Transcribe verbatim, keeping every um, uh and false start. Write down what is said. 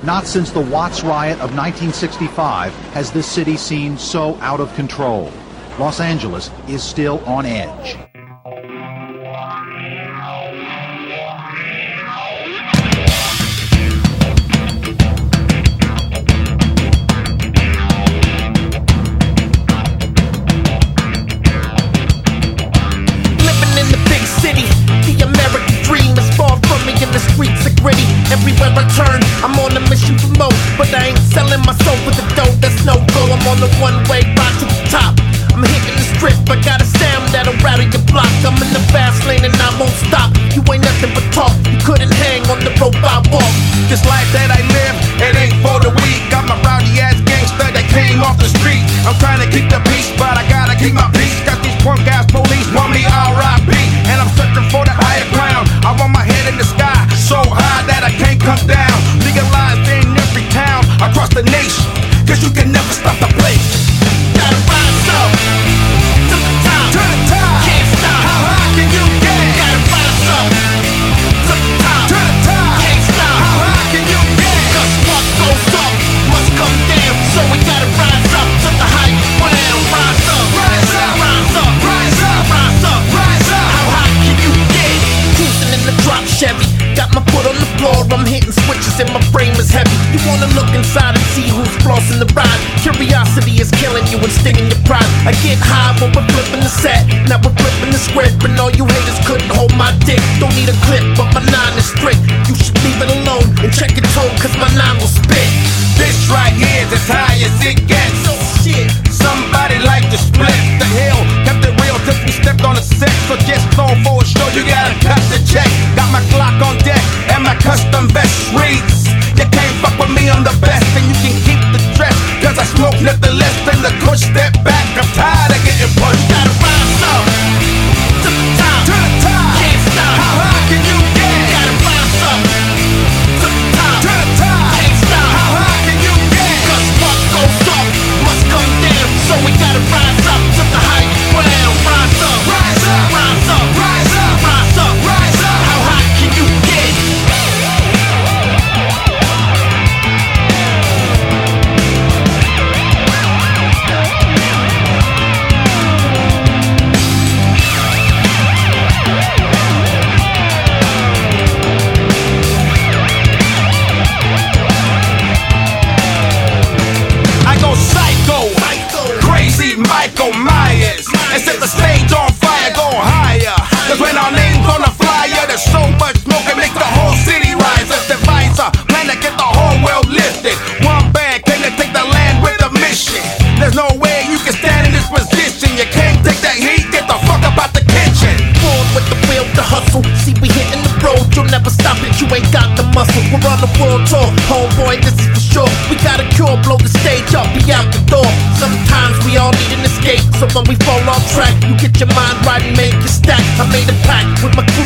Not since the Watts riot of nineteen sixty-five has this city seemed so out of control. Los Angeles is still on edge. Everywhere I turn, I'm on a mission for more, but I ain't selling my soul for the dough. That's no go. I'm on the one-way ride to the top. I'm hitting the strip. I got a sound that'll rattle your block. I'm in the fast lane and I won't stop. You ain't nothing but talk. You couldn't hang on the rope I walk. This life that I live, it ain't for the weak. Got my rowdy ass gangster that came off the street. I'm trying to keep the peace, but I gotta keep my peace. Got these punk ass police want me R I P, and I'm searching for the higher ground. I want my head in the sky, so high that I can't come down. Legalized in every town across the nation, cause you can never stop the place. Gotta rise up to the top. To the top. Can't stop. How high can you get? Gotta rise up to the top. To the top. Can't stop. How high can you get? Cause what goes up must come down. So we gotta rise up to the high ground. Rise up. Rise up. Rise up. Rise up. Rise up. Rise up. How high can you get? Cruising in the drop Chevy. Got my foot on the floor, I'm hitting switches and my frame is heavy. You wanna look inside and see who's flossing the ride. Curiosity is killing you and stinging your pride. I get high when we're flipping the set. Now we're flipping the script, and all you haters couldn't hold my dick. Don't need a clip, but my nine is strict. You should leave it alone and check your tone, cause my nine will spit. This right here's as high as it gets. So shit. Somebody like to split the hill. Kept it real till we stepped on the set. So just know for a show you gotta cut the check. Got my Glock on deck and my custom vest reads. You can't fuck with me, I'm the best. And you can keep the dress, cause I smoke nothing less than the kush. Step back, I'm tired of getting pushed. Gotta rise up to the top. To the top. Can't stop. How high can you get? Gotta rise up to the top. To the top. Can't stop. How high can you get? Cause what goes up must come down. So we gotta rise up to the high ground. Rise up. Rise up. Rise up. Rise up. Rise up. Rise up. How high can you get? Michael Myers, and set the stage on fire, go higher. Cause when our name's on the flyer, there's so much smoke it makes the whole city rise. Let's devise a plan to get the whole world lifted. One band came to take the land with a mission. There's no way you can stand in this position. You can't take that heat, get the fuck up out the kitchen. Born with the will to hustle. See we hitting the road, you'll never stop it. You ain't got the muscle. We're on the world tour, homeboy, this is for sure. We got a cure, blow the stage up, be out the door. Sometimes we all need an escape, so when we fall off track, you get your mind right and make it stack. I made a pact with my